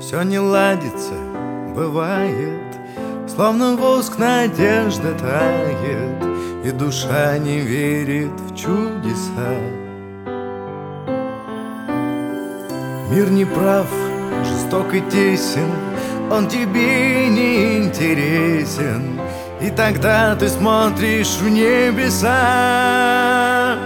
Все не ладится, бывает, словно воск надежда тает, и душа не верит в чудеса. Мир не прав, жесток и тесен, он тебе не интересен, и тогда ты смотришь в небеса.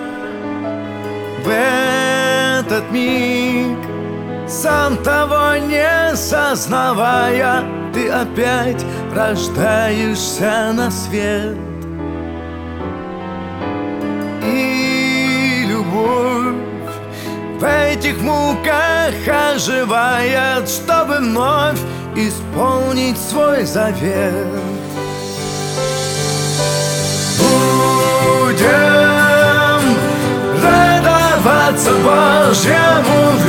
В этот миг, сам того не сознавая, ты опять рождаешься на свет. И любовь в этих муках оживает, чтобы вновь исполнить свой завет. Будем радоваться Божьему в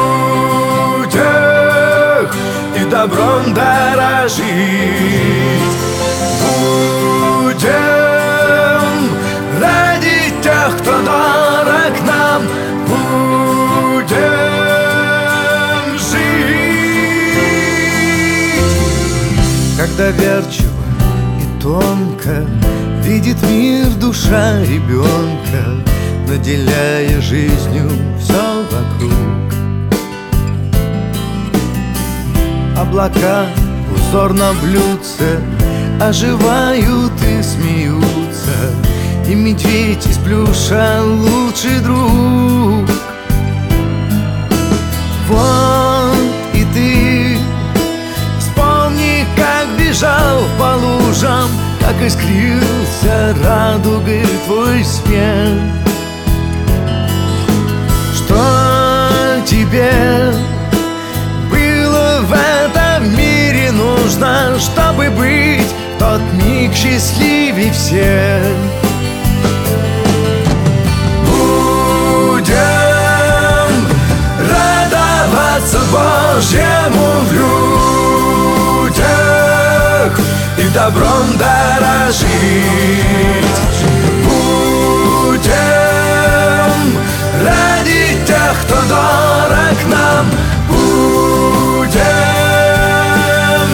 людях и добром дорожить. Будем ради тех, кто дорог нам, будем жить. Как доверчиво и тонко видит мир душа ребенка, наделяя жизнью все вокруг. Облака, узор на блюдце, оживают и смеются, и медведь из плюша лучший друг. Вот и ты вспомни, как бежал по лужам, как искрился радугой твой смех. Что тебе было в этом мире нужно, чтобы быть в тот миг счастливей всех? Будем радоваться Божьему в людях и добром дорожить. Будем ради тех, кто дорог нам, будем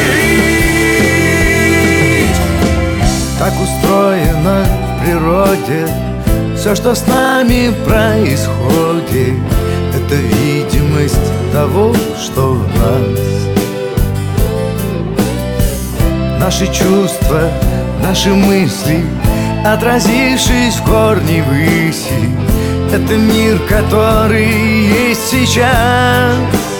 жить. Так устроено в природе все, что с нами происходит, это видимость того, что в нас. Наши чувства, наши мысли, отразившись в корне выси, это мир, который есть сейчас.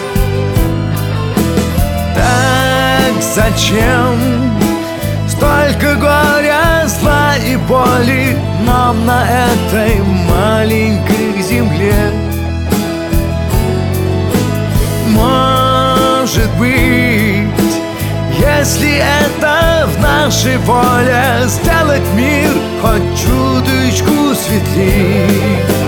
Так зачем столько горя, зла и боли нам на этой маленькой земле? Может быть, если это в нашей воле, сделать мир хоть чуточку светлей.